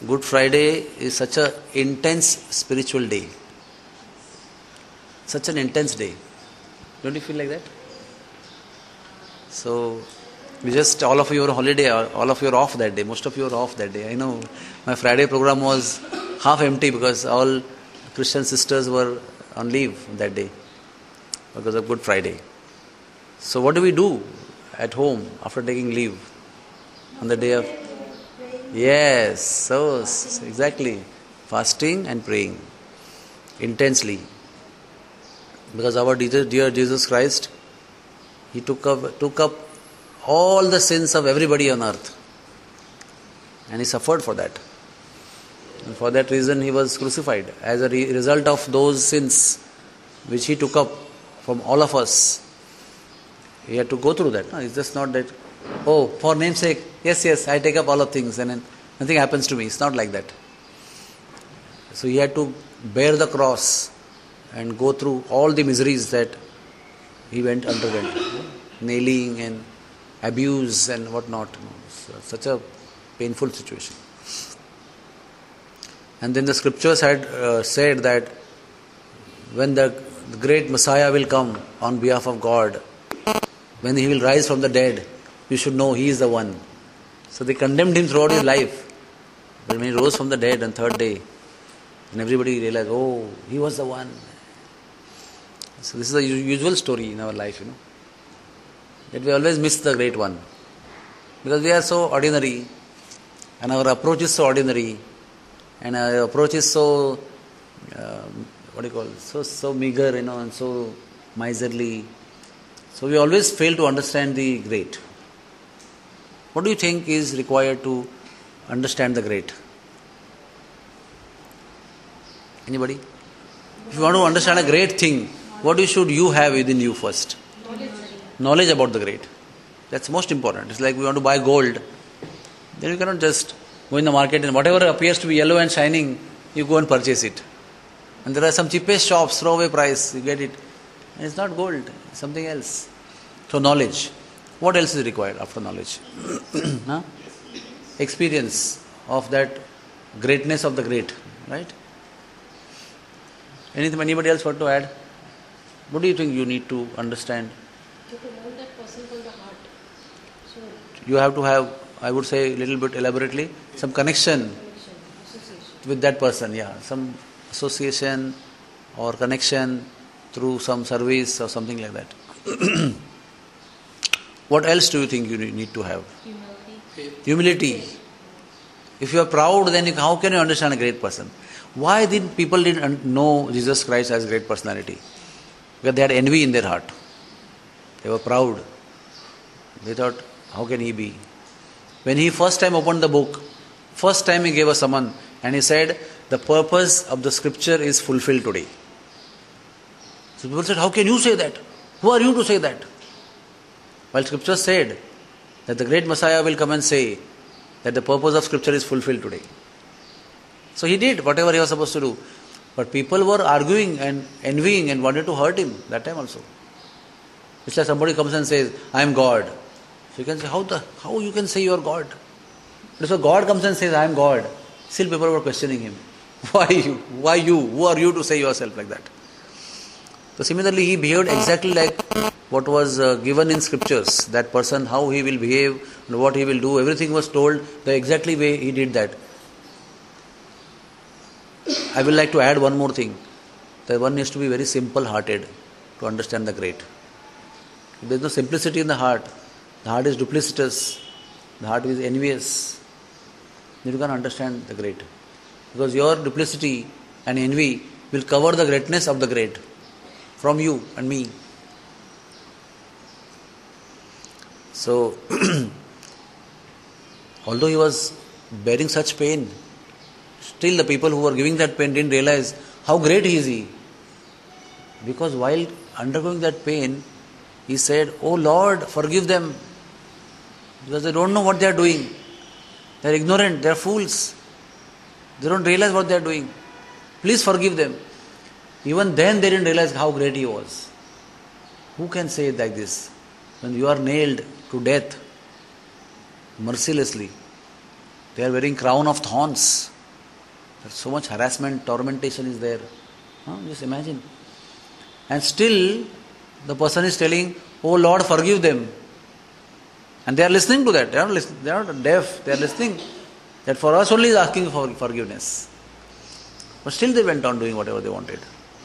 Good Friday is such an intense spiritual day. Such an intense day. Don't you feel like that? So, all of you are on holiday, all of you are off that day. Most of you are off that day. I know my Friday program was half empty because all Christian sisters were on leave that day because of Good Friday. So what do we do at home after taking leave on the day of? Yes, so exactly. Fasting and praying intensely. Because our dear Jesus Christ, He took up all the sins of everybody on earth. And He suffered for that. And for that reason He was crucified. As a result of those sins which He took up from all of us, He had to go through that. No, it's just not that, oh, for name's sake, yes, I take up all of things and then nothing happens to me. It's not like that. So He had to bear the cross and go through all the miseries that He underwent. Nailing and abuse and whatnot. So such a painful situation. And then the scriptures had said that when the great Messiah will come on behalf of God, when He will rise from the dead, you should know He is the one. So they condemned Him throughout His life. But when He rose from the dead on third day, and everybody realized, oh, He was the one. So this is a usual story in our life, that we always miss the great one. Because we are so ordinary, and our approach is so ordinary, and our approach is so, so meager, and so miserly. So we always fail to understand the great. What do you think is required to understand the great? Anybody? If you want to understand a great thing, what should you have within you first? Knowledge about the great. That's most important. It's like we want to buy gold. Then you cannot just go in the market and whatever appears to be yellow and shining, you go and purchase it. And there are some cheapest shops, throwaway price, you get it. And it's not gold, it's something else. So knowledge. What else is required after knowledge? Experience of that greatness of the great. Right? Anybody else want to add? What do you think you need to understand? To know that person from the heart. So you have to have, I would say a little bit elaborately, some connection with that person. Yeah, some association or connection through some service or something like that. What else do you think you need to have? Humility. If you are proud, then how can you understand a great person? Why did people didn't know Jesus Christ as a great personality? Because they had envy in their heart. They were proud. They thought, how can He be? When He first time opened the book, first time He gave a summon and He said, the purpose of the scripture is fulfilled today. So people said, how can you say that? Who are you to say that? While scripture said that the great Messiah will come and say that the purpose of scripture is fulfilled today. So He did whatever He was supposed to do. But people were arguing and envying and wanted to hurt Him that time also. It's like somebody comes and says, I am God. So you can say, how you can say you are God? But if God comes and says, I am God, still people were questioning Him. Why you? Why you? Who are you to say yourself like that? So similarly, He behaved exactly like what was given in scriptures. That person, how he will behave, and what he will do, everything was told the exactly way He did that. I will like to add one more thing. That one needs to be very simple-hearted to understand the great. If there is no simplicity in the heart is duplicitous, the heart is envious, then you can't understand the great. Because your duplicity and envy will cover the greatness of the great from you and me. So, although He was bearing such pain, still the people who were giving that pain didn't realize how great He is. Because while undergoing that pain, He said, oh Lord, forgive them. Because they don't know what they are doing. They are ignorant, they are fools. They don't realize what they are doing. Please forgive them. Even then they didn't realize how great He was. Who can say it like this? When you are nailed to death, mercilessly, they are wearing crown of thorns. So much harassment, tormentation is there. Just imagine. And still, the person is telling, "Oh Lord, forgive them." And they are listening to that. They are not deaf. They are listening. That for us only is asking for forgiveness. But still they went on doing whatever they wanted.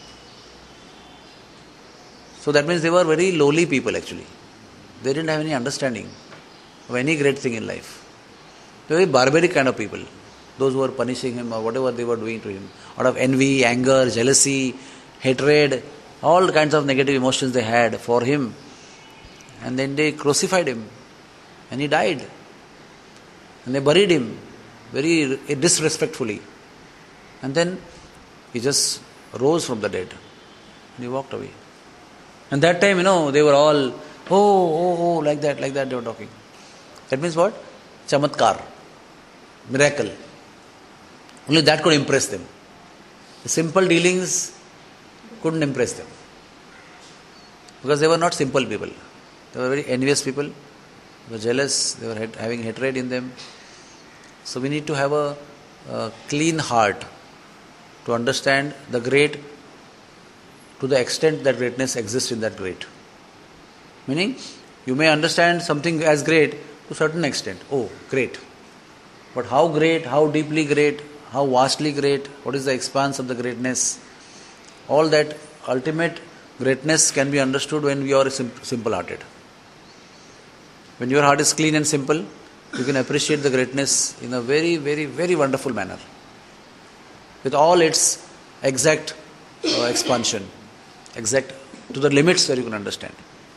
So that means they were very lowly people actually. They didn't have any understanding of any great thing in life. They were very barbaric kind of people. Those who were punishing him or whatever they were doing to him. Out of envy, anger, jealousy, hatred, all kinds of negative emotions they had for him. And then they crucified him. And he died. And they buried him very disrespectfully. And then he just rose from the dead. And he walked away. And that time, they were all, like that they were talking. That means what? Chamatkar. Miracle. Only that could impress them. The simple dealings couldn't impress them. Because they were not simple people. They were very envious people. They were jealous. They were having hatred in them. So we need to have a clean heart to understand the great to the extent that greatness exists in that great. Meaning, you may understand something as great to a certain extent. Oh, great. But how great, how deeply great, how vastly great, what is the expanse of the greatness? All that ultimate greatness can be understood when we are simple-hearted. When your heart is clean and simple, you can appreciate the greatness in a very, very, very wonderful manner. With all its exact expansion, exact to the limits where you can understand.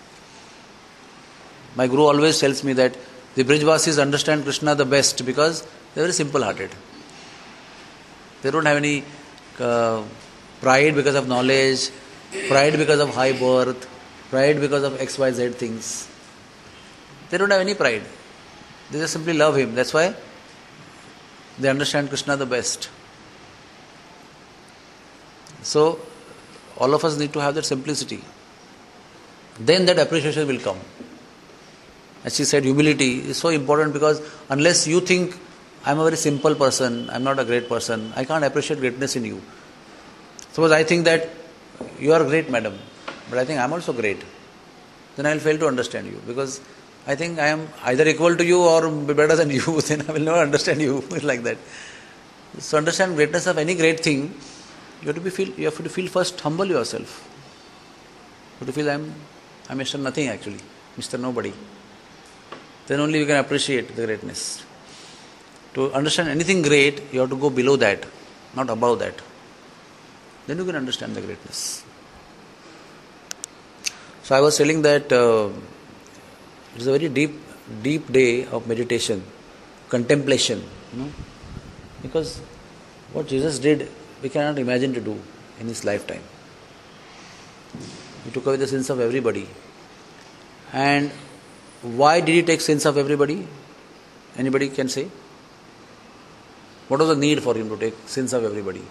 My Guru always tells me that the Brijvasis understand Krishna the best because they are very simple-hearted. They don't have any pride because of knowledge, pride because of high birth, pride because of XYZ things. They don't have any pride. They just simply love him. That's why they understand Krishna the best. So, all of us need to have that simplicity. Then that appreciation will come. As she said, humility is so important because unless you think, I'm a very simple person, I'm not a great person, I can't appreciate greatness in you. Suppose I think that you are great, madam, but I think I'm also great. Then I will fail to understand you because I think I am either equal to you or better than you, then I will never understand you like that. So understand greatness of any great thing, you have to feel first humble yourself. You have to feel I'm Mr. Nothing actually, Mr. Nobody. Then only you can appreciate the greatness. To understand anything great, you have to go below that, not above that. Then you can understand the greatness. So I was telling that it is a very deep day of meditation, contemplation, because what Jesus did, we cannot imagine to do in his lifetime. He took away the sins of everybody. And why did he take sins of everybody? Anybody can say? What was the need for him to take sins of everybody?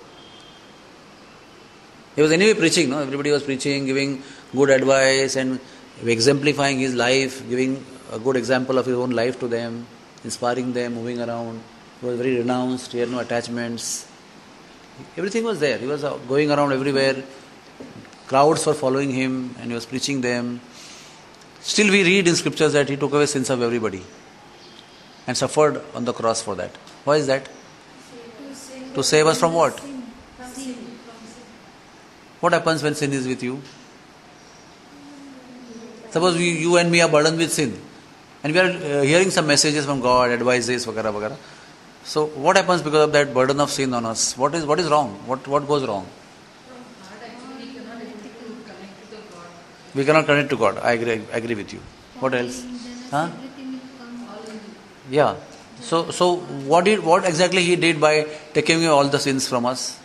He was anyway preaching, Everybody was preaching, giving good advice and exemplifying his life, giving a good example of his own life to them, inspiring them, moving around. He was very renounced, he had no attachments. Everything was there. He was going around everywhere. Crowds were following him and he was preaching them. Still we read in scriptures that he took away sins of everybody and suffered on the cross for that. Why is that? To save us from what? What happens when sin is with you? Suppose you and me are burdened with sin and we are hearing some messages from God, advices, vagara, vagara. So what happens because of that burden of sin on us? What is wrong? What goes wrong? We cannot connect to God. I agree with you. What else? Huh? Yeah. So what exactly he did by taking away all the sins from us?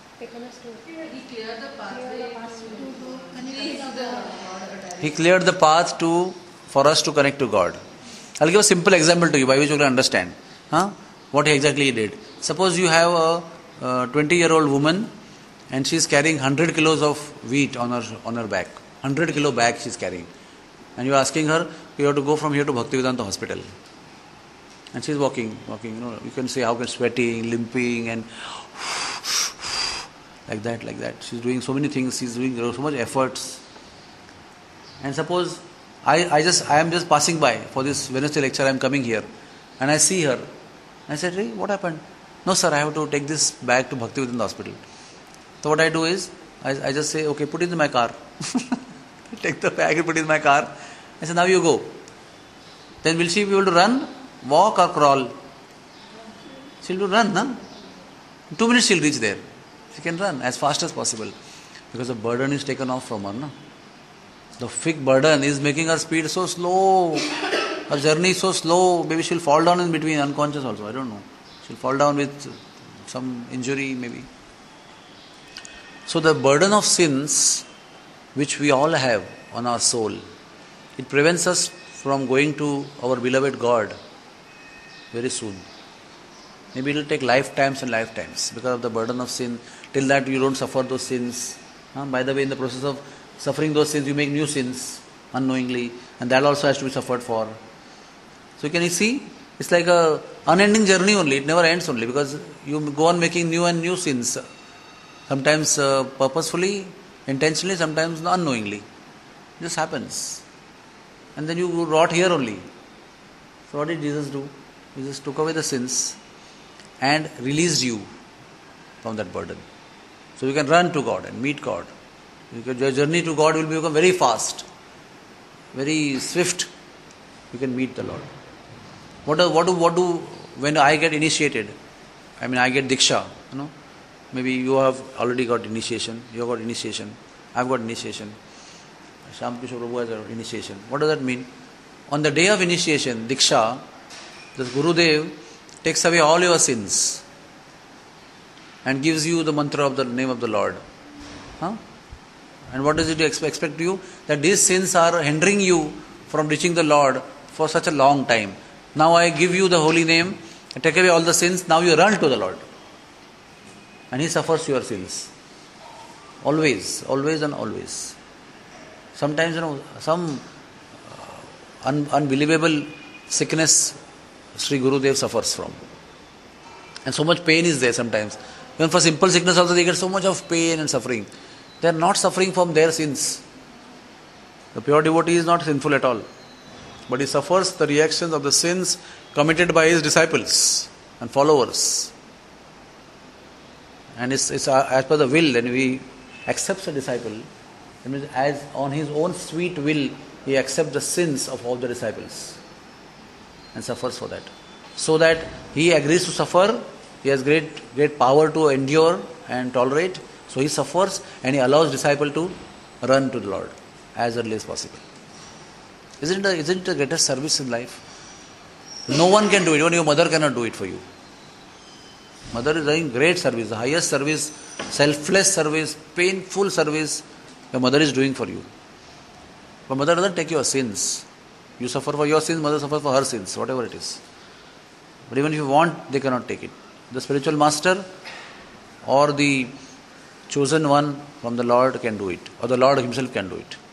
He cleared the path for us to connect to God. I'll give a simple example to you by which you can understand. What exactly he did. Suppose you have a 20-year-old woman and she is carrying 100 kilos of wheat on her back. 100 kilo bag she is carrying. And you are asking her, you have to go from here to Bhaktivedanta hospital. And she is walking. You can see how she's sweating, limping and like that, like that. She's doing so many things, she's doing so much efforts. And suppose I am just passing by for this Wednesday lecture, I am coming here, and I see her. I said, hey, what happened? No sir, I have to take this bag to Bhakti within the hospital. So what I do is, I just say, okay, put it in my car. Take the bag and put it in my car. I said, now you go. Then will she be able to run, walk or crawl? She'll do run, no? In 2 minutes she'll reach there. She can run as fast as possible. Because the burden is taken off from her, no? The thick burden is making her speed so slow. Her journey is so slow. Maybe she'll fall down in between, unconscious also. I don't know. She'll fall down with some injury maybe. So the burden of sins which we all have on our soul, it prevents us from going to our beloved God very soon. Maybe it will take lifetimes and lifetimes because of the burden of sin. Till that you don't suffer those sins. By the way, in the process of suffering those sins, you make new sins unknowingly, and that also has to be suffered for. So can you see? It's like a unending journey only. It never ends only because you go on making new and new sins. Sometimes purposefully, intentionally, sometimes unknowingly. This happens. And then you rot here only. So what did Jesus do? Jesus took away the sins and released you from that burden. So you can run to God and meet God. Your journey to God will become very fast, very swift. You can meet the Lord. What do when I get initiated? I mean, I get Diksha, Maybe you have already got initiation. You have got initiation. I've got initiation. Shyam Kishore Prabhu has got initiation. What does that mean? On the day of initiation, Diksha, the Gurudev takes away all your sins and gives you the mantra of the name of the Lord. And what does it expect you? That these sins are hindering you from reaching the Lord for such a long time. Now I give you the holy name, and take away all the sins, now you run to the Lord. And He suffers your sins. Always, always and always. Sometimes, some unbelievable sickness Sri Gurudev suffers from. And so much pain is there sometimes. Even for simple sickness also they get so much of pain and suffering. They are not suffering from their sins. The pure devotee is not sinful at all. But he suffers the reactions of the sins committed by his disciples and followers. And it's as per the will, when he accepts a disciple, it means as on his own sweet will, he accepts the sins of all the disciples and suffers for that. So that he agrees to suffer, he has great power to endure and tolerate. So he suffers and he allows disciple to run to the Lord as early as possible. Isn't it the greatest service in life? No one can do it. Even your mother cannot do it for you. Mother is doing great service, the highest service, selfless service, painful service your mother is doing for you. But mother doesn't take your sins. You suffer for your sins, mother suffers for her sins, whatever it is. But even if you want, they cannot take it. The spiritual master or the chosen one from the Lord can do it, or the Lord Himself can do it.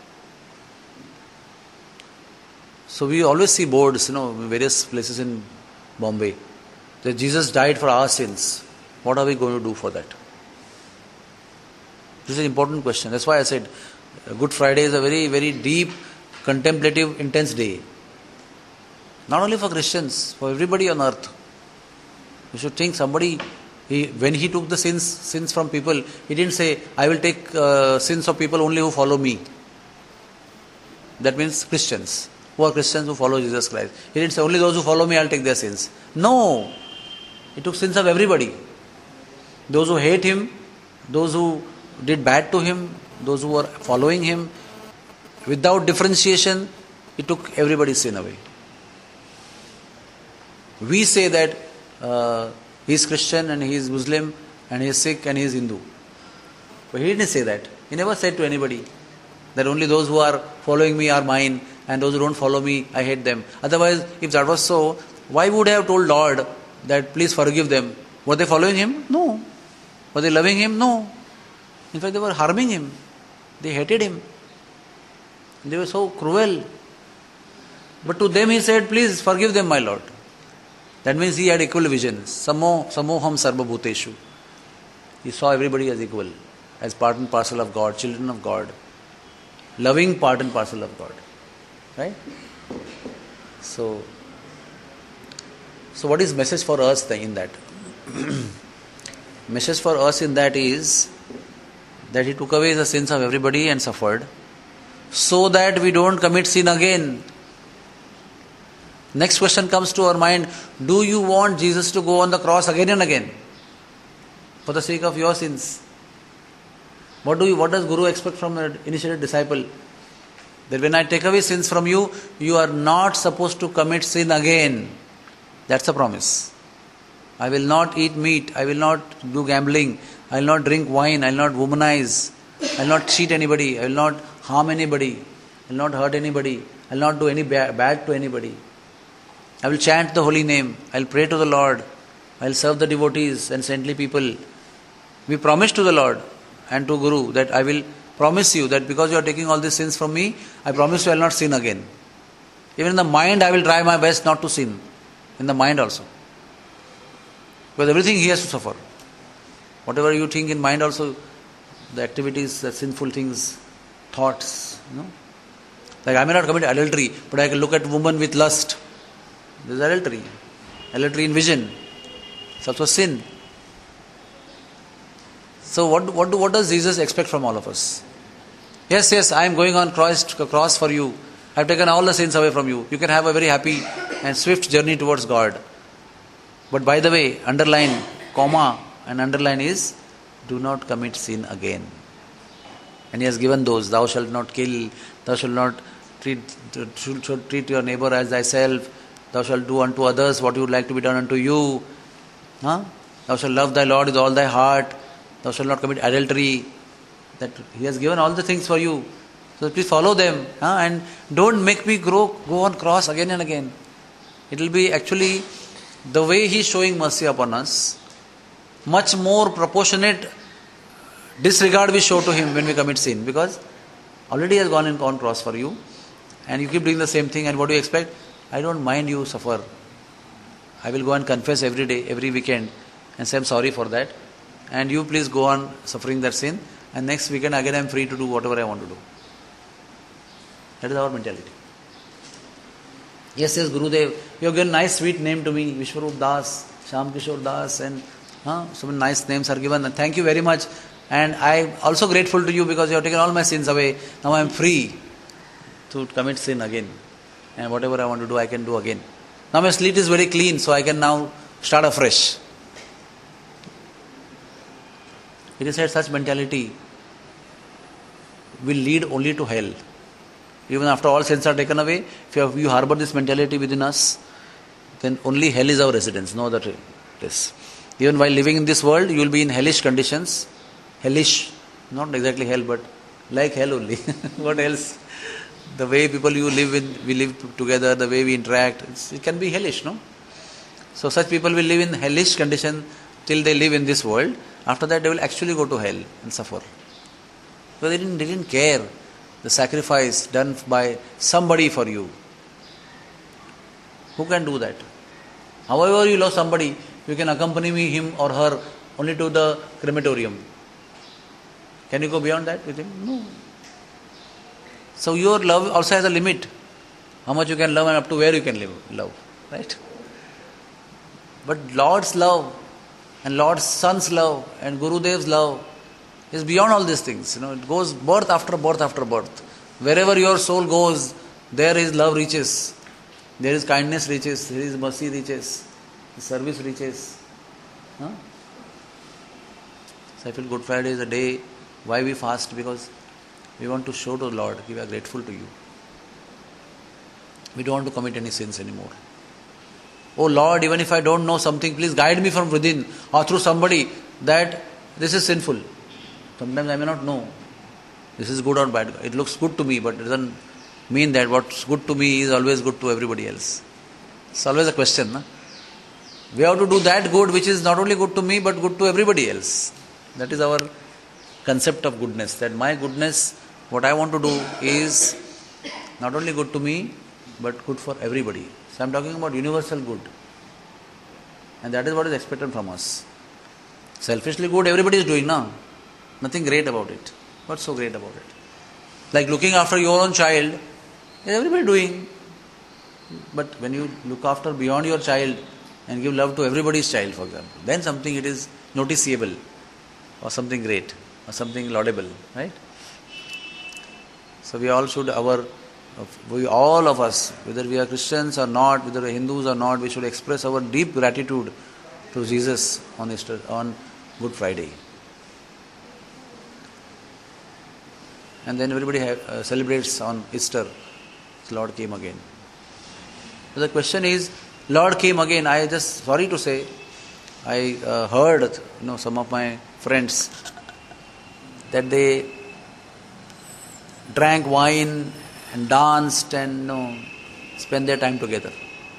So we always see boards, in various places in Bombay, that Jesus died for our sins. What are we going to do for that? This is an important question. That's why I said Good Friday is a very, very deep, contemplative, intense day. Not only for Christians, for everybody on earth. You should think somebody, when he took the sins from people, he didn't say, I will take sins of people only who follow me. That means Christians. Who are Christians who follow Jesus Christ. He didn't say, only those who follow me, I'll take their sins. No. He took sins of everybody. Those who hate Him, those who did bad to Him, those who were following Him. Without differentiation, He took everybody's sin away. We say that he is Christian and he is Muslim and he is Sikh and he is Hindu. But He didn't say that. He never said to anybody that only those who are following me are mine and those who don't follow me, I hate them. Otherwise, if that was so, why would I have told Lord that please forgive them? Were they following Him? No. Were they loving Him? No. In fact, they were harming Him. They hated Him. They were so cruel. But to them He said, please forgive them, my Lord. That means He had equal vision. Samoham sarva bhuteshu. He saw everybody as equal, as part and parcel of God, children of God, loving part and parcel of God. Right? So what is message for us in that? Message for us in that is that He took away the sins of everybody and suffered, so that we don't commit sin again. Next question comes to our mind: do you want Jesus to go on the cross again and again for the sake of your sins? What does Guru expect from an initiated disciple? That when I take away sins from you, you are not supposed to commit sin again. That's a promise. I will not eat meat, I will not do gambling, I will not drink wine, I will not womanize, I will not cheat anybody, I will not harm anybody, I will not hurt anybody, I will not do any bad to anybody. I will chant the holy name, I will pray to the Lord, I will serve the devotees and saintly people. We promise to the Lord and to Guru that I will promise you that because you are taking all these sins from me, I promise you I will not sin again. Even in the mind I will try my best not to sin. In the mind also. Because everything he has to suffer. Whatever you think in mind also, the activities, the sinful things, thoughts, Like I may not commit adultery, but I can look at woman with lust. This is adultery. Adultery in vision. It's also sin. So what does Jesus expect from all of us? Yes, I am going on cross for you. I have taken all the sins away from you. You can have a very happy and swift journey towards God. But by the way, underline, comma, and underline is, do not commit sin again. And He has given those: thou shalt not kill, thou shalt not treat your neighbor as thyself, thou shalt do unto others what you would like to be done unto you. Thou shalt love thy Lord with all thy heart, thou shalt not commit adultery. That He has given all the things for you. So please follow them, and don't make me go on cross again and again. It will be actually the way He is showing mercy upon us. Much more proportionate disregard we show to Him when we commit sin, because already He has gone on cross for you, and you keep doing the same thing. And what do you expect? I don't mind you suffer. I will go and confess every day, every weekend, and say I'm sorry for that. And you please go on suffering that sin. And next weekend again I am free to do whatever I want to do. That is our mentality. Yes, Gurudev, you have given a nice sweet name to me, Vishwarup Das, Shyam Kishore Das, and so many nice names are given. And thank you very much. And I am also grateful to you because you have taken all my sins away. Now I am free to commit sin again. And whatever I want to do, I can do again. Now my slate is very clean, so I can now start afresh. It is said such mentality will lead only to hell. Even after all sins are taken away, if you harbor this mentality within us, then only hell is our residence, no other place. Even while living in this world, you will be in hellish conditions. Hellish, not exactly hell, but like hell only. What else? The way people we live together, the way we interact, it can be hellish, no? So such people will live in hellish condition till they live in this world. After that, they will actually go to hell and suffer. But they didn't care the sacrifice done by somebody for you. Who can do that? However you love somebody, you can accompany him or her only to the crematorium. Can you go beyond that with him? No. So your love also has a limit. How much you can love and up to where you can love. Right? But Lord's love and Lord's Son's love and Gurudev's love is beyond all these things. It goes birth after birth after birth. Wherever your soul goes, there His love reaches. There His kindness reaches. There His mercy reaches. His service reaches. So I feel Good Friday is a day why we fast, because we want to show to the Lord we are grateful to you. We don't want to commit any sins anymore. Oh Lord, even if I don't know something, please guide me from within or through somebody that this is sinful. Sometimes I may not know this is good or bad. It looks good to me, but it doesn't mean that what's good to me is always good to everybody else. It's always a question. No? We have to do that good which is not only good to me but good to everybody else. That is our concept of goodness. That my goodness, what I want to do is not only good to me but good for everybody. So I am talking about universal good. And that is what is expected from us. Selfishly good, everybody is doing now. Nothing great about it. What's so great about it? Like looking after your own child, everybody doing. But when you look after beyond your child and give love to everybody's child, for example, then something it is noticeable or something great or something laudable, right? So we all should, all of us, whether we are Christians or not, whether we are Hindus or not, we should express our deep gratitude to Jesus on Good Friday. And then everybody celebrates on Easter. Lord came again. So the question is, Lord came again. I just, sorry to say, I heard, some of my friends that they drank wine and danced and spent their time together.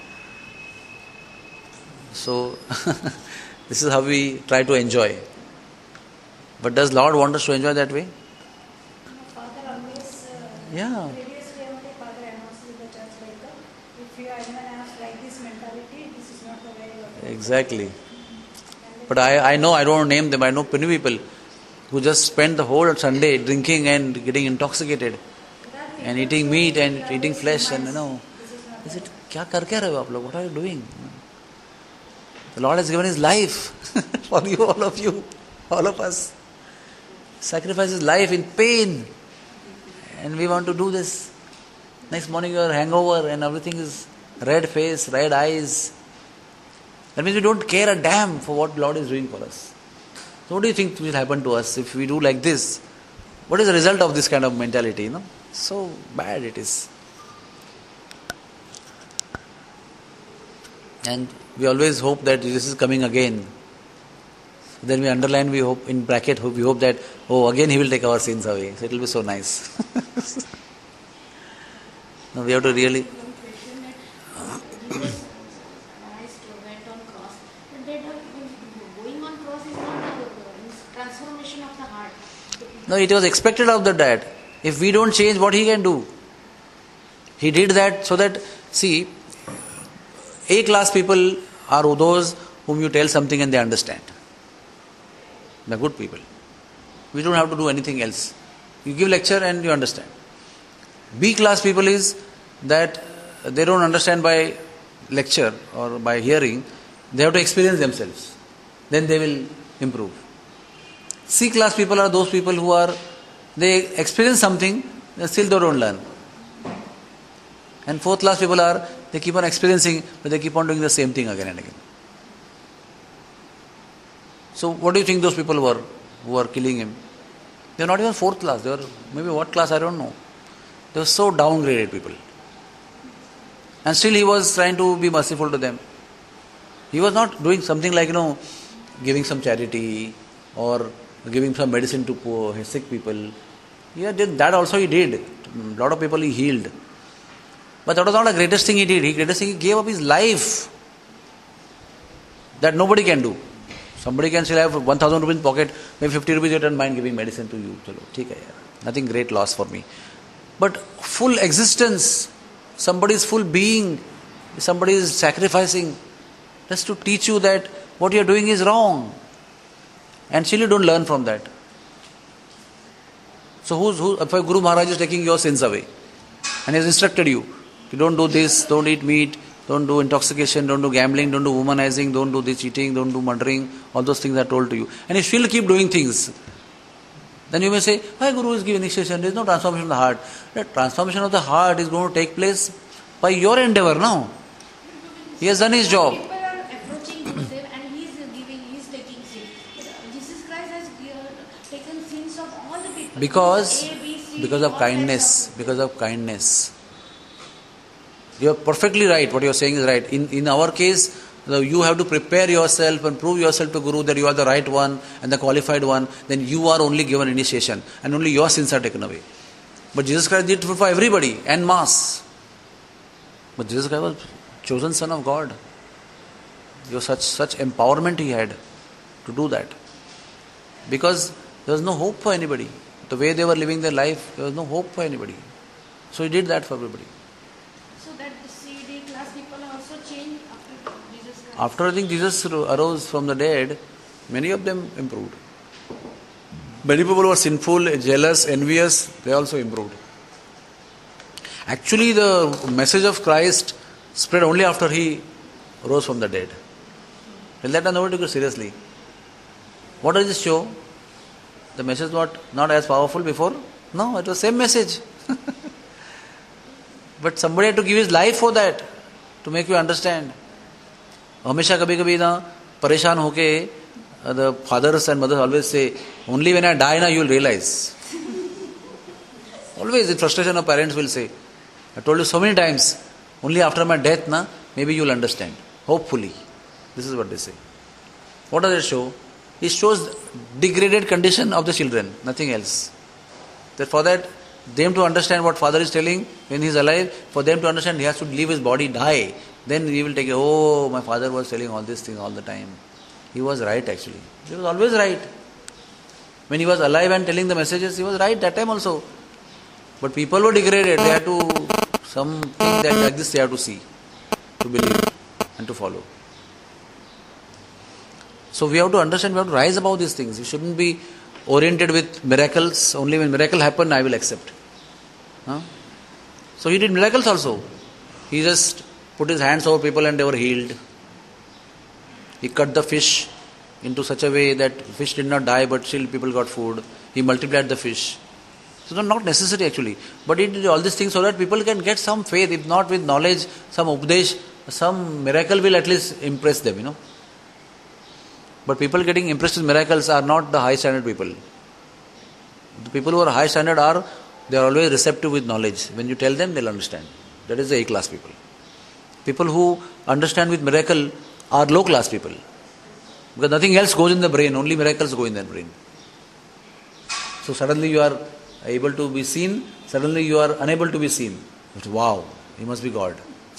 So this is how we try to enjoy. But does Lord want us to enjoy that way? Father always, Yeah. previously only Father announced in the church if you anyone has like this mentality, this is not the way you are. Exactly. But I know, I don't want to name them, I know many people who just spend the whole Sunday drinking and getting intoxicated and eating meat and eating flesh and is it, kya kar ke rahe ho aap log? What are you doing? The Lord has given His life for you, all of us. Sacrifice His life in pain. And we want to do this. Next morning you are hangover and everything is red face, red eyes. That means we don't care a damn for what Lord is doing for us. So what do you think will happen to us if we do like this? What is the result of this kind of mentality? So bad it is. And we always hope that Jesus is coming again. Then we underline, we hope, in bracket, we hope that, again He will take our sins away. So it will be so nice. Now we have to really... went on cross, but going on cross is not the transformation of the heart. No, it was expected of the dad. If we don't change, what He can do? He did that so that, see, A-class people are those whom you tell something and they understand. They're good people. We don't have to do anything else. You give lecture and you understand. B-class people is that they don't understand by lecture or by hearing. They have to experience themselves. Then they will improve. C-class people are those people who they experience something, still they don't learn. And fourth-class people they keep on experiencing, but they keep on doing the same thing again and again. So what do you think those people were who were killing him? They were not even fourth class. They were maybe what class, I don't know. They were so downgraded people. And still He was trying to be merciful to them. He was not doing something like, giving some charity or giving some medicine to poor, sick people. Yeah, that also He did. A lot of people He healed. But that was not the greatest thing He did. The greatest thing He gave up His life. That nobody can do. Somebody can still have 1,000 rupees in pocket, maybe 50 rupees you don't mind giving medicine to you. Nothing great loss for me. But full existence, somebody's full being, somebody is sacrificing just to teach you that what you are doing is wrong. And still you don't learn from that. So if Guru Maharaj is taking your sins away and He has instructed you don't do this, don't eat meat, don't do intoxication, don't do gambling, don't do womanizing, don't do this cheating, don't do murdering, all those things are told to you. And you still keep doing things. Then you may say, why Guru is giving initiation? There is no transformation of the heart. The transformation of the heart is going to take place by your endeavor now. He has done His job. People are approaching Himself and He is taking sin. Jesus Christ has taken sins of all the people. Because of kindness. You are perfectly right. What you are saying is right. In our case, you have to prepare yourself and prove yourself to Guru that you are the right one and the qualified one. Then you are only given initiation and only your sins are taken away. But Jesus Christ did it for everybody en masse. But Jesus Christ was chosen Son of God. Such empowerment He had to do that. Because there was no hope for anybody. The way they were living their life, there was no hope for anybody. So He did that for everybody. So that the CD class people also changed after Jesus Christ. After I think Jesus arose from the dead, Many of them improved. Many people who were sinful, jealous, envious, they also improved. Actually, the message of Christ spread only after he rose from the dead. Till that time, nobody took it seriously. What does this show? The message was not as powerful before? No, it was the same message. But somebody had to give his life for that, to make you understand. हमेशा कभी-कभी ना परेशान होके the fathers and mothers always say, only when I die now you will realize. Always in frustration of parents will say, I told you so many times, only after my death na, maybe you will understand. Hopefully. This is what they say. What does it show? It shows degraded condition of the children, nothing else. That for that, them to understand what father is telling when he is alive, for them to understand he has to leave his body, die. Then he will take it, oh, my father was telling all these things all the time. He was right actually. He was always right. When he was alive and telling the messages, he was right that time also. But people were degraded. They had to, something that like this they have to see, to believe and to follow. So we have to understand, we have to rise above these things. We shouldn't be oriented with miracles. Only when miracle happen, I will accept. So he did miracles also. He just put his hands over people and they were healed. He cut the fish into such a way that fish did not die, but still people got food. He multiplied the fish. So not necessary actually. But he did all these things so that people can get some faith. If not with knowledge, some updesh, some miracle will at least impress them, But people getting impressed with miracles are not the high standard people. The people who are high standard they are always receptive with knowledge. When you tell them, they'll understand. That is the A-class people. People who understand with miracle are low-class people. Because nothing else goes in the brain, only miracles go in their brain. So suddenly you are able to be seen, suddenly you are unable to be seen. But wow, he must be God.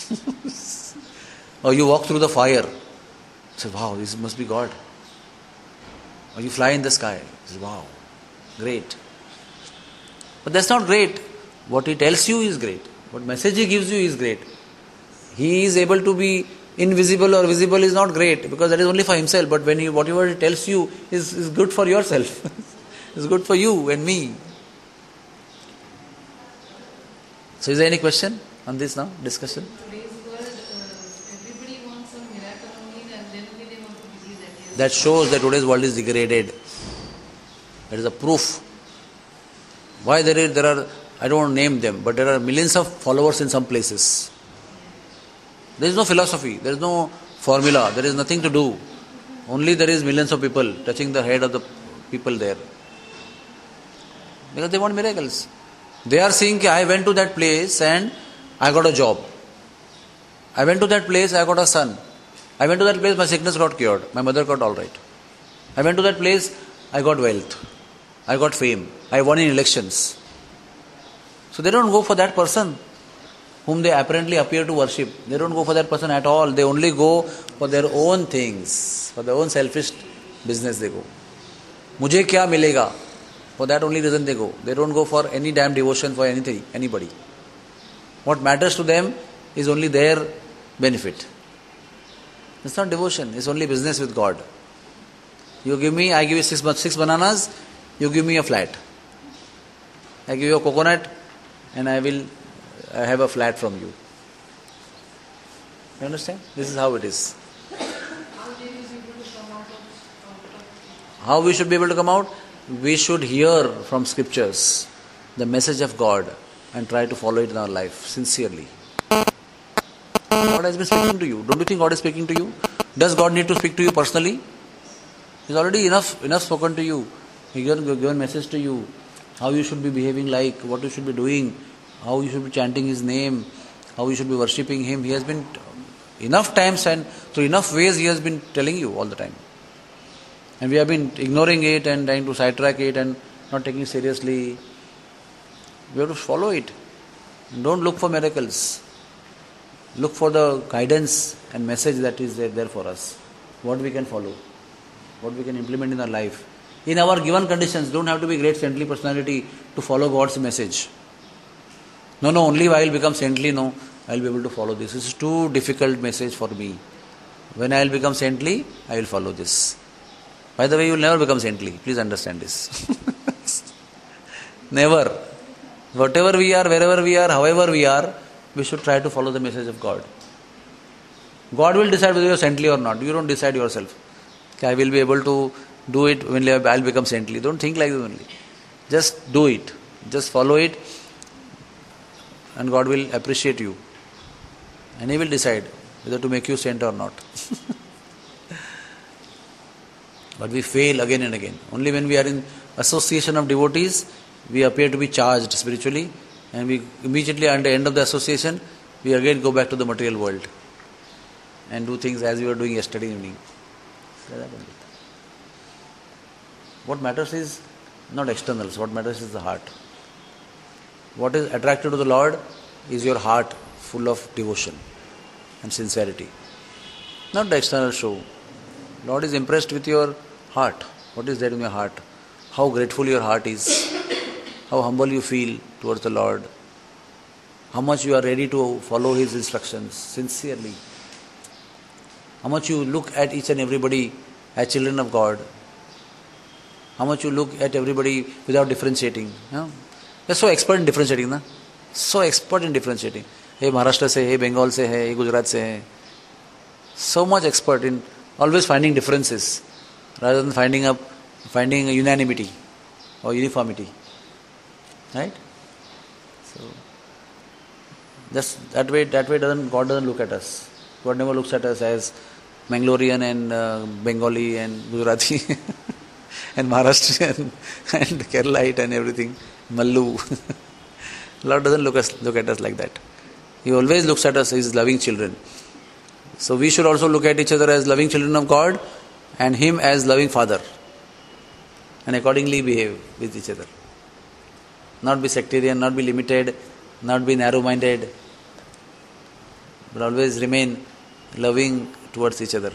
Or you walk through the fire. Say, wow, this must be God. Or you fly in the sky. Say, wow, great. But that's not great. What he tells you is great. What message he gives you is great. He is able to be invisible or visible is not great, because that is only for himself. But when whatever he tells you is good for yourself. It's good for you and me. So is there any question on this now? Discussion? Today's world, everybody wants a miracle only, and then only they want to believe that. Yes. That shows that today's world is degraded. That is a proof. Why there are, I don't want to name them, but there are millions of followers in some places. There is no philosophy, there is no formula, there is nothing to do. Only there is millions of people touching the head of the people there. Because they want miracles. They are saying, I went to that place and I got a job. I went to that place, I got a son. I went to that place, my sickness got cured. My mother got all right. I went to that place, I got wealth. I got fame. I won in elections. So they don't go for that person whom they apparently appear to worship. They don't go for that person at all. They only go for their own things. For their own selfish business they go. Mujhe kya milega? For that only reason they go. They don't go for any damn devotion for anything, anybody. What matters to them is only their benefit. It's not devotion. It's only business with God. You give me, I give you six bananas. You give me a flat. I give you a coconut and I have a flat from you. You understand? This is how it is. How we should be able to come out? We should hear from scriptures the message of God and try to follow it in our life sincerely. God has been speaking to you. Don't you think God is speaking to you? Does God need to speak to you personally? He's already enough spoken to you. He given message to you. How you should be behaving like, what you should be doing, how you should be chanting His name, how you should be worshipping Him. He has been enough times and through enough ways He has been telling you all the time. And we have been ignoring it and trying to sidetrack it and not taking it seriously. We have to follow it. Don't look for miracles. Look for the guidance and message that is there for us. What we can follow. What we can implement in our life. In our given conditions, don't have to be great saintly personality to follow God's message. No, only I will become saintly, no, I will be able to follow this. This is too difficult message for me. When I will become saintly, I will follow this. By the way, you will never become saintly. Please understand this. Never. Whatever we are, wherever we are, however we are, we should try to follow the message of God. God will decide whether you are saintly or not. You don't decide yourself. Okay, I will be able to do it when I will become saintly. Don't think like that only. Just do it. Just follow it. And God will appreciate you. And He will decide whether to make you saint or not. But we fail again and again. Only when we are in association of devotees, we appear to be charged spiritually, and we immediately at the end of the association, we again go back to the material world and do things as we were doing yesterday evening. What matters is not externals, what matters is the heart. What is attracted to the Lord is your heart full of devotion and sincerity. Not the external show. Lord is impressed with your heart. What is there in your heart? How grateful your heart is. How humble you feel towards the Lord. How much you are ready to follow His instructions sincerely. How much you look at each and everybody as children of God. How much you look at everybody without differentiating. They're so expert in differentiating. Na? So expert in differentiating. Hey Maharashtra se, hey Bengal se, hey Gujarat se. Hai. So much expert in always finding differences rather than finding a unanimity or uniformity. Right? So just that way God doesn't look at us. God never looks at us as Mangalorean and Bengali and Gujarati and Maharashtrian and Keralite and everything, Mallu. Lord doesn't look at us like that. He always looks at us as loving children. So we should also look at each other as loving children of God and Him as loving Father, and accordingly behave with each other. Not be sectarian, not be limited, not be narrow-minded, but always remain loving towards each other.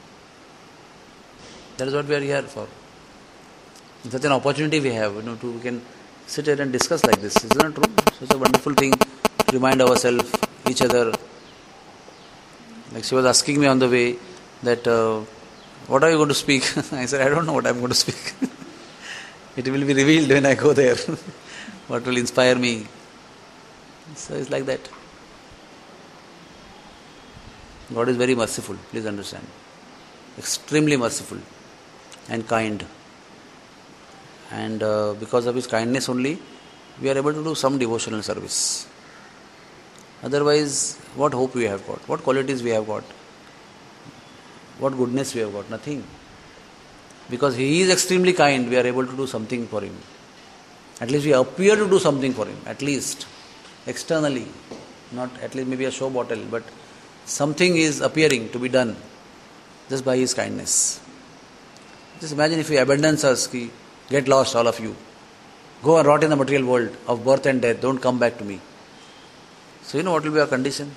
That is what we are here for. Such an opportunity we have, we can sit here and discuss like this. Isn't it true? Such a wonderful thing to remind ourselves, each other. Like she was asking me on the way that, what are you going to speak? I said, I don't know what I am going to speak. It will be revealed when I go there. What will inspire me? So it's like that. God is very merciful, please understand. Extremely merciful and kind. And because of His kindness only, we are able to do some devotional service. Otherwise, what hope we have got? What qualities we have got? What goodness we have got? Nothing. Because He is extremely kind, we are able to do something for Him. At least we appear to do something for Him, at least externally. Not at least maybe a show bottle, but something is appearing to be done just by His kindness. Just imagine if He abandons us, get lost all of you. Go and rot in the material world of birth and death, don't come back to me. So you know what will be our condition?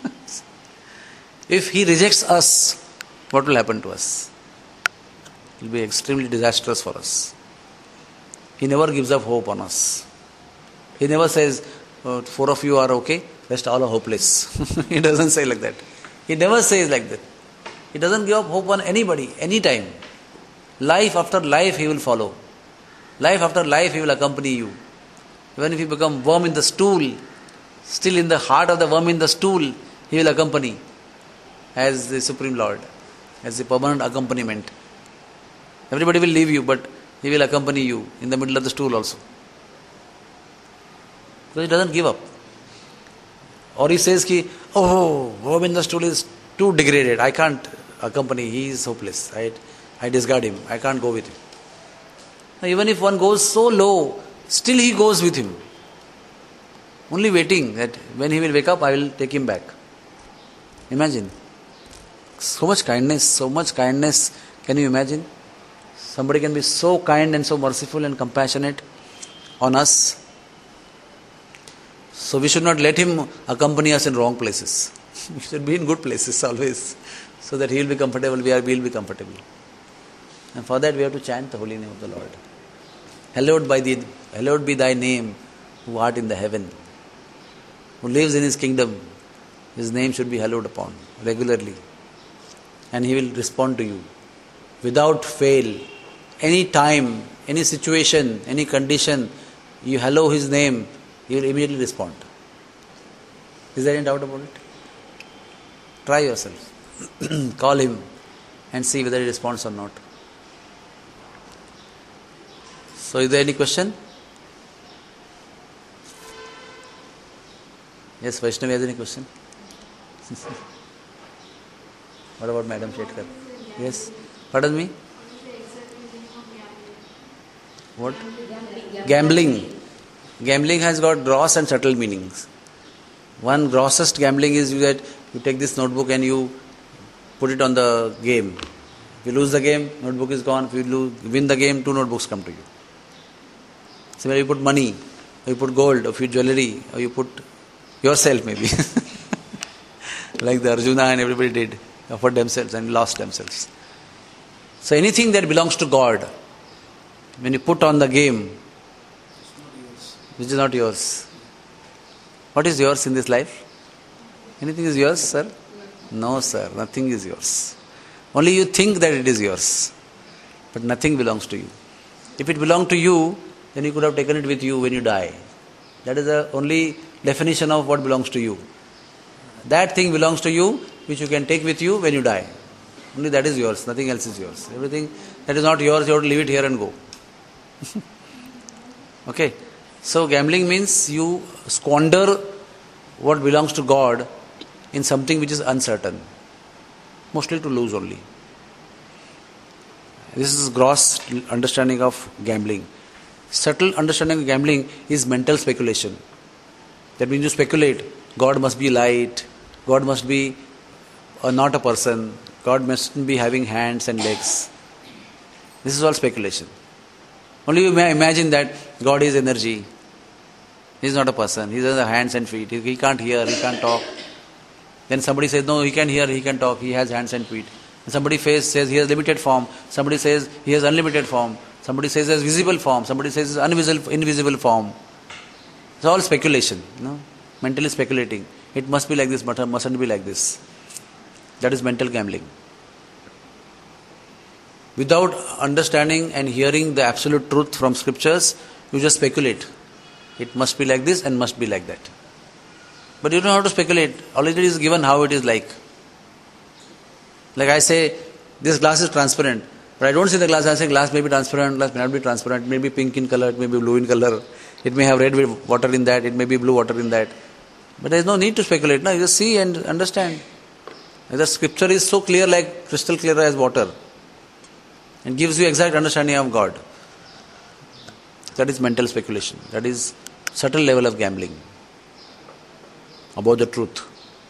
If He rejects us, what will happen to us? It will be extremely disastrous for us. He never gives up hope on us. He never says, 4 of you are okay, rest all are hopeless. He doesn't say like that. He never says like that. He doesn't give up hope on anybody, anytime. Life after life He will follow. Life after life He will accompany you. Even if you become worm in the stool, still in the heart of the worm in the stool, He will accompany as the Supreme Lord, as the permanent accompaniment. Everybody will leave you, but He will accompany you in the middle of the stool also. Because He doesn't give up. Or He says, worm in the stool is too degraded, I can't accompany, he is hopeless, I discard him, I can't go with him. Now, even if one goes so low, still He goes with him. Only waiting that when he will wake up, I will take him back. Imagine. So much kindness. Can you imagine? Somebody can be so kind and so merciful and compassionate on us. So we should not let Him accompany us in wrong places. We should be in good places always, so that He will be comfortable, we will be comfortable. And for that we have to chant the holy name of the Lord. Hallowed be Thy name, who art in the heaven, who lives in His kingdom. His name should be hallowed upon regularly. And He will respond to you. without fail, any time, any situation, any condition, you hello His name, He will immediately respond. Is there any doubt about it? Try yourself. Call Him and see whether He responds or not. So is there any question? Yes, Vaishnavi has any question? What about Madam Shetkar? Yes? Pardon me? What? Gambling. Gambling has got gross and subtle meanings. One grossest gambling is that you take this notebook and you put it on the game. If you lose the game, notebook is gone. If you win the game, 2 notebooks come to you. Similarly, you put money, or you put gold, or you put jewelry, or you put yourself maybe. Like the Arjuna and everybody did. Offered themselves and lost themselves. So anything that belongs to God, when you put on the game, which is not yours. What is yours in this life? Anything is yours, sir? No, sir. Nothing is yours. Only you think that it is yours. But nothing belongs to you. If it belonged to you, then you could have taken it with you when you die. That is the only definition of what belongs to you. That thing belongs to you, which you can take with you when you die. Only that is yours. Nothing else is yours. Everything that is not yours, you have to leave it here and go. Okay. So gambling means you squander what belongs to God in something which is uncertain. Mostly to lose only. This is gross understanding of gambling. Subtle understanding of gambling is mental speculation. That means you speculate. God must be light. God must be not a person. God mustn't be having hands and legs. This is all speculation. Only you may imagine that God is energy. He is not a person. He has hands and feet. He can't hear, he can't talk. Then somebody says, no, he can hear, he can talk, he has hands and feet. And somebody says he has limited form. Somebody says he has unlimited form. Somebody says he has visible form. Somebody says he has invisible form. It's all speculation. Mentally speculating. It must be like this, but it mustn't be like this. That is mental gambling. Without understanding and hearing the absolute truth from scriptures, you just speculate. It must be like this and must be like that. But you don't know how to speculate. Already it is given how it is like. Like I say, this glass is transparent. But I don't see the glass. I say glass may be transparent, glass may not be transparent. It may be pink in color, it may be blue in color. It may have red water in that, it may be blue water in that. But there is no need to speculate. No, you just see and understand. The scripture is so clear, like crystal clear as water. And gives you exact understanding of God. That is mental speculation. That is subtle level of gambling about the truth.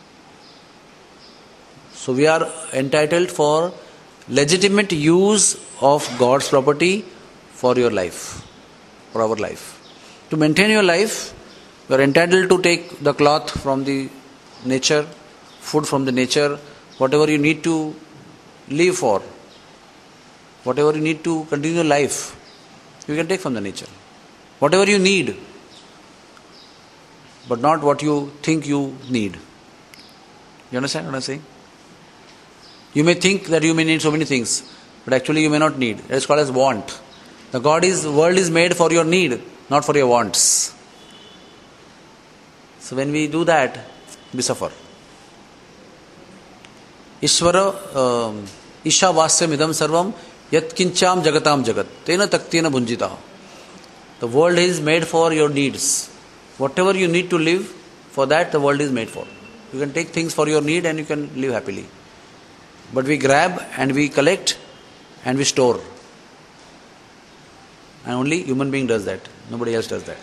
So we are entitled for legitimate use of God's property for your life, for our life. To maintain your life, you are entitled to take the cloth from the nature, food from the nature, whatever you need to live for, whatever you need to continue life, you can take from the nature. Whatever you need, but not what you think you need. You understand what I am saying? You may think that you may need so many things, but actually you may not need. That is called as want. The world is made for your need, not for your wants. So when we do that, we suffer. Ishvara Isha Vasyam Idam Sarvam Yat Kincham Jagatam Jagat Tena Taktena Bhunjita. The world is made for your needs. Whatever you need to live, for that the world is made for. You can take things for your need and you can live happily. But we grab and we collect and we store. And only human being does that. Nobody else does that.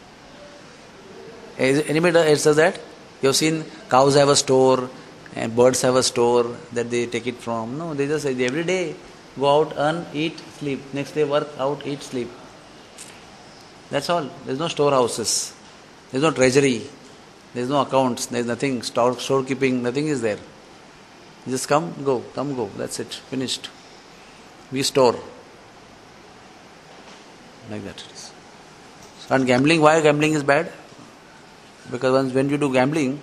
Anybody else does that? You have seen cows have a store and birds have a store that they take it from. No, they just say every day go out, earn, eat, sleep. Next day work, out, eat, sleep. That's all. There's no storehouses. There's no treasury. There's no accounts. There's nothing. Storekeeping. Nothing is there. You just come, go. That's it. Finished. We store. Like that it is. And gambling, why gambling is bad? Because when you do gambling,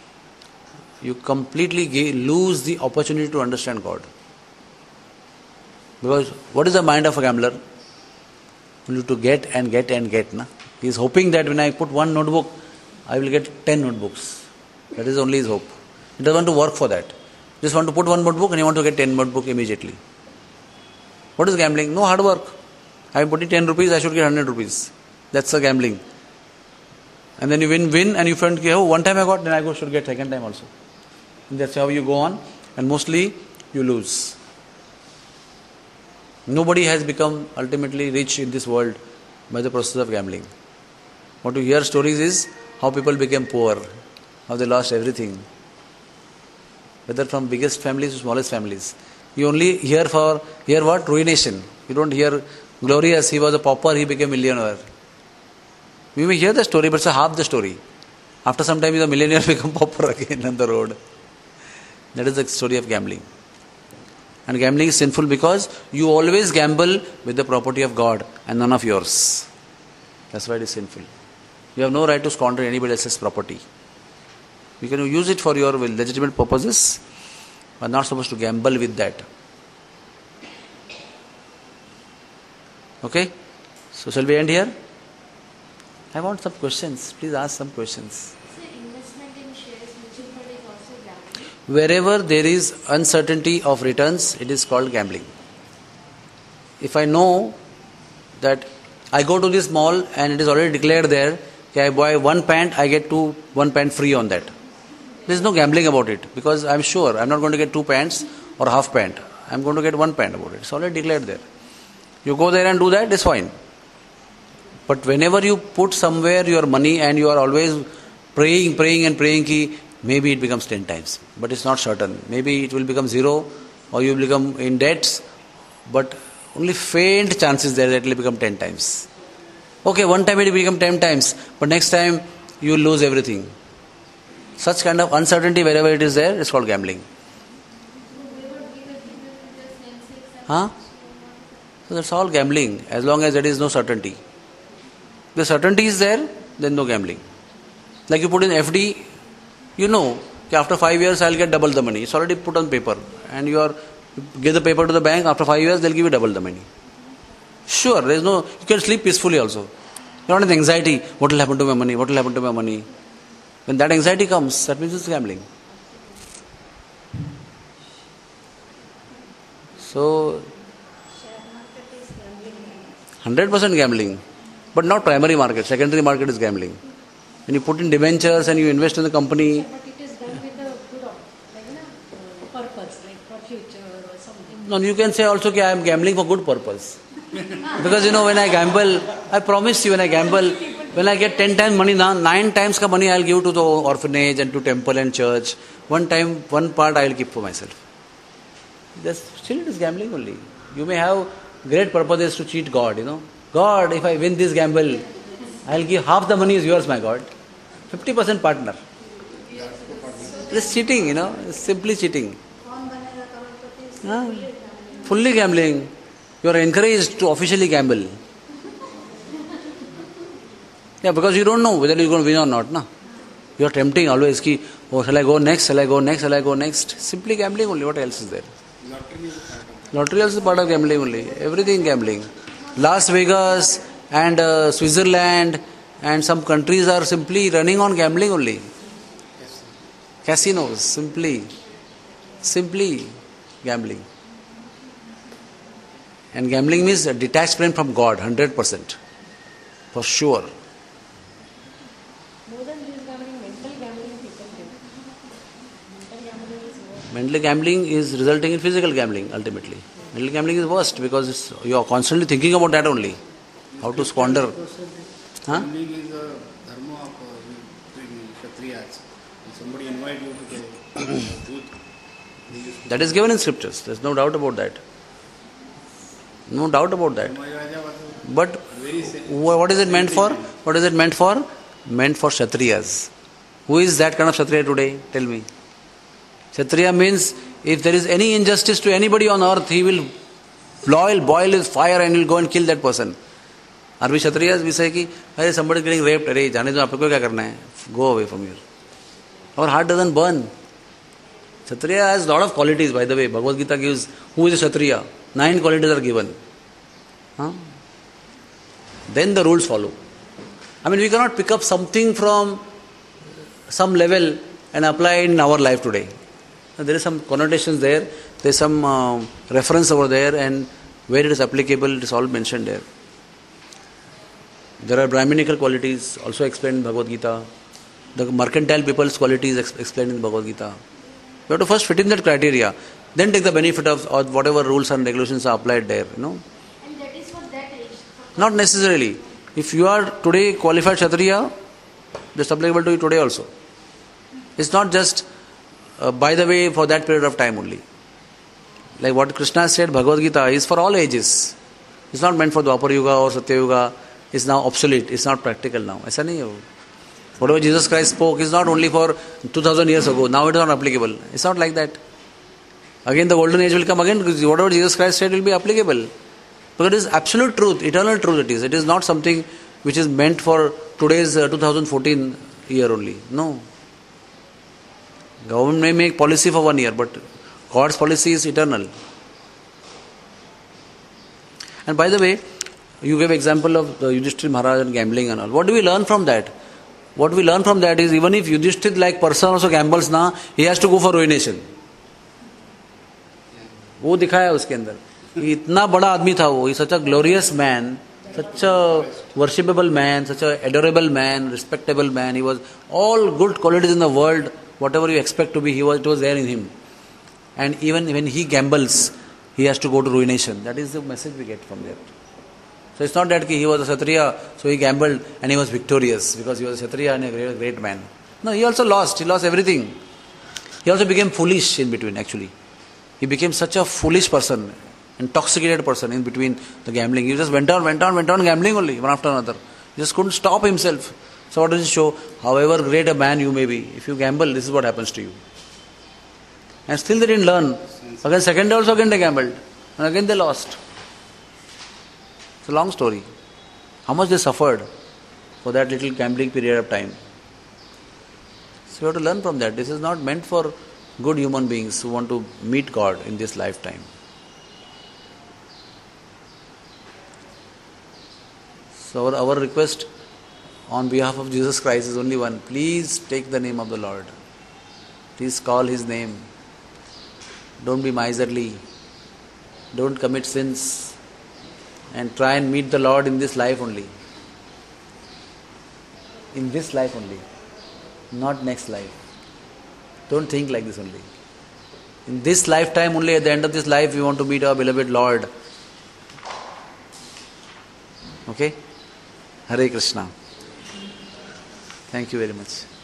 you completely lose the opportunity to understand God. Because what is the mind of a gambler? Only to get and get and get. Na? He is hoping that when I put one notebook, I will get 10 notebooks. That is only his hope. He doesn't want to work for that. Just want to put one notebook and he want to get 10 notebook immediately. What is gambling? No hard work. I am putting 10 rupees, I should get 100 rupees. That's a gambling. And then you win and you find, oh, one time I got, then I should get second time also. And that's how you go on. And mostly you lose. Nobody has become ultimately rich in this world by the process of gambling. What you hear stories is how people became poor, how they lost everything. Whether from biggest families to smallest families. You only hear what? Ruination. You don't hear glorious, he was a pauper, he became a millionaire. We may hear the story, but it's half the story. After some time, the millionaire become pauper again on the road. That is the story of gambling. And gambling is sinful because you always gamble with the property of God and none of yours. That's why it is sinful. You have no right to squander anybody else's property. You can use it for your legitimate purposes, but not supposed to gamble with that. Okay? So shall we end here? I want some questions. Please ask some questions. So investment in shares, mutual fund is also gambling. Wherever there is uncertainty of returns, it is called gambling. If I know that I go to this mall and it is already declared there, okay, I buy one pant, I get one pant free on that. There is no gambling about it because I am sure I am not going to get 2 pants or half pant. I am going to get 1 pant about it. It's already declared there. You go there and do that, it's fine. But whenever you put somewhere your money and you are always praying ki, maybe it becomes 10 times. But it's not certain. Maybe it will become 0 or you will become in debts. But only faint chances there that it will become 10 times. Okay, one time it will become 10 times. But next time you will lose everything. Such kind of uncertainty wherever it is there, it's called gambling. Huh? So that's all gambling, as long as there is no certainty. The certainty is there, then no gambling. Like you put in FD, you know, after 5 years I'll get double the money. It's already put on paper. And you give the paper to the bank, after 5 years they'll give you double the money. Sure, you can sleep peacefully also. You're not in anxiety, what will happen to my money, what will happen to my money. When that anxiety comes, that means it's gambling. So, Share market is gambling. 100% gambling. But not primary market, secondary market is gambling. When you put in debentures and you invest in the company. But it is done with a good purpose, like for future or something. No, you can say also that I am gambling for good purpose. Because when I gamble, I promise you when I gamble, when I get 10 times money, 9 times ka money I will give to the orphanage and to temple and church. One part I will keep for myself. Still it is gambling only. You may have great purposes to cheat God, God, if I win this gamble, I will give half the money is yours, my God. 50% partner. It's cheating, it's simply cheating. Kaun banega crorepati is Fully gambling. You are encouraged to officially gamble. Yeah, because you don't know whether you are going to win or not. Na? You are tempting always. Shall I go next? Shall I go next? Shall I go next? Simply gambling only. What else is there? Lottery also is part of gambling only. Everything gambling. Las Vegas and Switzerland and some countries are simply running on gambling only. Casinos, simply gambling. And gambling means a detachment from God, 100%. For sure. More than this gambling, mental gambling people do. Mental gambling is worse. Mental gambling is resulting in physical gambling, ultimately. Mental gambling is worst because you are constantly thinking about that only. How to squander. Huh? Gambling is a dharma of Kshatriyas. If somebody invites you to the youth, That is given in scriptures. There is no doubt about that. No doubt about that. But what is it meant for? What is it meant for? Meant for Kshatriyas. Who is that kind of Kshatriya today? Tell me. Kshatriya means if there is any injustice to anybody on earth, he will boil his fire and he will go and kill that person. Are we Kshatriyas? We say, hey, somebody is getting raped. Hey, जाने दो, आपको क्या करना है? Go away from here. Our heart doesn't burn. Kshatriya has a lot of qualities, by the way. Bhagavad Gita gives who is a Kshatriya. 9 qualities are given. Huh? Then the rules follow. I mean, we cannot pick up something from some level and apply it in our life today. There is some connotations there, there is some reference over there, and where it is applicable, it is all mentioned there. There are Brahminical qualities also explained in Bhagavad Gita. The mercantile people's qualities explained in Bhagavad Gita. You have to first fit in that criteria, then take the benefit of or whatever rules and regulations are applied there. And that is for that age? Not necessarily. If you are today qualified Kshatriya, that's applicable to you today also. It's not just by the way for that period of time only. Like what Krishna said, Bhagavad Gita is for all ages. It's not meant for Dwapar Yuga or Satya Yuga. It's now obsolete. It's not practical now. Aisa nahi hai. Whatever Jesus Christ spoke is not only for 2000 years ago. Now it is not applicable. It's not like that. Again the golden age will come again. Whatever Jesus Christ said will be applicable. Because it is absolute truth, eternal truth it is. It is not something which is meant for today's 2014 year only. No. Government may make policy for 1 year, but God's policy is eternal. And by the way, you gave example of the Yudhishthira Maharaj and gambling and all. What do we learn from that? What we learn from that is even if Yudhishthira like person also gambles now, he has to go for ruination. वो दिखाया उसके अंदर इतना बड़ा आदमी था वो, such a glorious man, such a worshipable man, such a adorable man, respectable man. He was all good qualities in the world, whatever you expect to be, it was there in him. And even when he gambles, he has to go to ruination. That is the message we get from there. So it's not that he was a Kshatriya, so he gambled and he was victorious because he was a Kshatriya and a great man. No, he also lost. He lost everything. He also became foolish in between actually. He became such a foolish person, intoxicated person in between the gambling. He just went on gambling only, one after another. He just couldn't stop himself. So what does it show? However great a man you may be, if you gamble, this is what happens to you. And still they didn't learn. Again, second day also again they gambled. And again they lost. It's a long story. How much they suffered for that little gambling period of time. So you have to learn from that. This is not meant for good human beings who want to meet God in this lifetime. So our request on behalf of Jesus Christ is only one. Please take the name of the Lord. Please call His name. Don't be miserly. Don't commit sins. And try and meet the Lord in this life only. In this life only. Not next life. Don't think like this only. In this lifetime only, at the end of this life, we want to meet our beloved Lord. Okay? Hare Krishna. Thank you very much.